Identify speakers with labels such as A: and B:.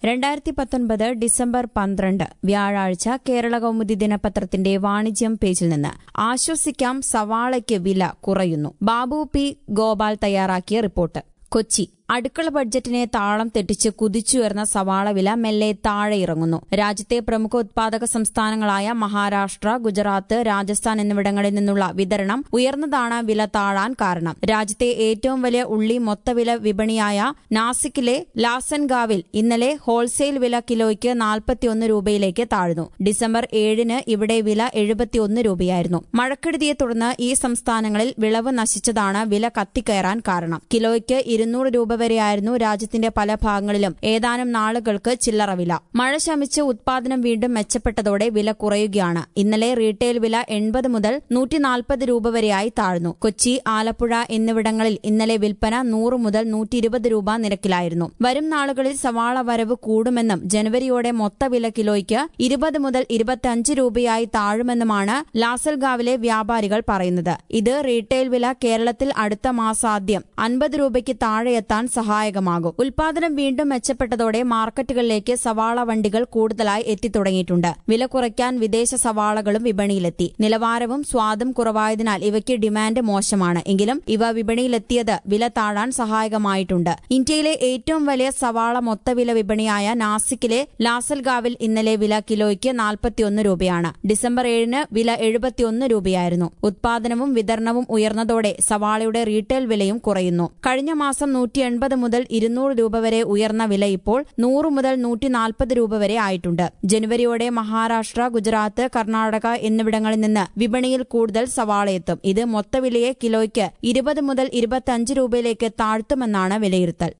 A: 2019 December 12 വ്യാഴാഴ്ച കേരളകൗമുദി ദിനപത്രത്തിന്റെ വാണിജ്യം പേജിൽ നിന്ന് ആശ്വസിക്കാം സവാളയ്ക്ക് വില കുറയുന്നു. ബാബു പി ഗോപാൽ തയ്യാറാക്കിയ റിപ്പോർട്ട്. കൊച്ചി. അടുക്കള ബഡ്ജറ്റിനെ താളം തെറ്റിച്ച് കുതിച്ചുയർന്ന സവാള വില മെല്ലെ താഴെ ഇറങ്ങുന്നു. രാജ്യത്തെ പ്രമുഖ ഉത്പാദക സംസ്ഥാനങ്ങളായ മഹാരാഷ്ട്ര, ഗുജറാത്ത്, രാജസ്ഥാൻ എന്നിവിടങ്ങളിൽ നിന്നുള്ള വിതരണം ഉയർന്നതാണ് വില താഴാൻ കാരണം. രാജ്യത്തെ ഏറ്റവും വലിയ ഉള്ളി മൊത്തവില വിപണിയായ നാസിക്കിലെ ലാസൻഗാവിൽ ഇന്നലെ ഹോൾസെയിൽ വില കിലോയ്ക്ക് 41 രൂപയിലേക്ക് താഴ്ന്നു. ഡിസംബർ 7-ന് ഇവിടെ വില 71 രൂപയായിരുന്നു. മഴക്കെടുതിയെ തുടർന്ന് ഈ സംസ്ഥാനങ്ങളിൽ വിളവ് നശിച്ചതാണ് വില കത്തിക്കയറാൻ കാരണം. കിലോയ്ക്ക് 200 രൂപ വരെയായിരുന്നു രാജ്യത്തിന്റെ പല ഭാഗങ്ങളിലും ഏതാനും നാളുകൾക്ക് ചില്ലറ വില. മഴ ശമിച്ച് ഉത്പാദനം വീണ്ടും മെച്ചപ്പെട്ടതോടെ വില കുറയുകയാണ്. ഇന്നലെ റീറ്റെയിൽ വില 80 മുതൽ 140 രൂപ വരെയായി താഴ്ന്നു. കൊച്ചി, ആലപ്പുഴ എന്നിവിടങ്ങളിൽ ഇന്നലെ വിൽപ്പന 100 മുതൽ 120 രൂപ നിരക്കിലായിരുന്നു. വരും നാളുകളിൽ സവാള വരവ് കൂടുമെന്നും ജനുവരിയോടെ മൊത്തവില കിലോയ്ക്ക് 20 മുതൽ 25 രൂപയായി താഴുമെന്നുമാണ് ലാസൽഗാവിലെ വ്യാപാരികൾ പറയുന്നത്. ഇത് റീറ്റെയിൽ വില കേരളത്തിൽ അടുത്ത മാസാദ്യം 50 രൂപയ്ക്ക് താഴെയെത്താൻ സഹായകമാകും. ഉൽപാദനം വീണ്ടും മെച്ചപ്പെട്ടതോടെ മാർക്കറ്റുകളിലേക്ക് സവാള വണ്ടികൾ കൂടുതലായി എത്തിത്തുടങ്ങിയിട്ടുണ്ട്. വില കുറയ്ക്കാൻ വിദേശ സവാളകളും വിപണിയിലെത്തി. നിലവാരവും സ്വാദും കുറവായതിനാൽ ഇവയ്ക്ക് ഡിമാൻഡ് മോശമാണ്. എങ്കിലും ഇവ വിപണിയിലെത്തിയത് വില താഴാൻ സഹായകമായിട്ടുണ്ട്. ഇന്ത്യയിലെ ഏറ്റവും വലിയ സവാള മൊത്തവില വിപണിയായ നാസിക്കിലെ ലാസൽഗാവിൽ ഇന്നലെ വില കിലോയ്ക്ക് 41 രൂപയാണ്. ഡിസംബർ 7-ന് വില 71 രൂപയായിരുന്നു. ഉത്പാദനവും വിതരണവും ഉയർന്നതോടെ സവാളയുടെ റീറ്റെയിൽ വിലയും കുറയുന്നു. കഴിഞ്ഞ മാസം 180 മുതൽ 200 രൂപ വരെ ഉയർന്ന വില ഇപ്പോൾ 100 മുതൽ 140 രൂപ വരെ ആയിട്ടുണ്ട്. ജനുവരിയോടെ മഹാരാഷ്ട്ര, ഗുജറാത്ത്, കർണാടക എന്നിവിടങ്ങളിൽ നിന്ന് വിപണിയിൽ കൂടുതൽ സവാളയെത്തും. ഇത് മൊത്തവിലയെ കിലോയ്ക്ക് 20 മുതൽ 25 രൂപയിലേക്ക് താഴ്ത്തുമെന്നാണ് വിലയിരുത്തൽ.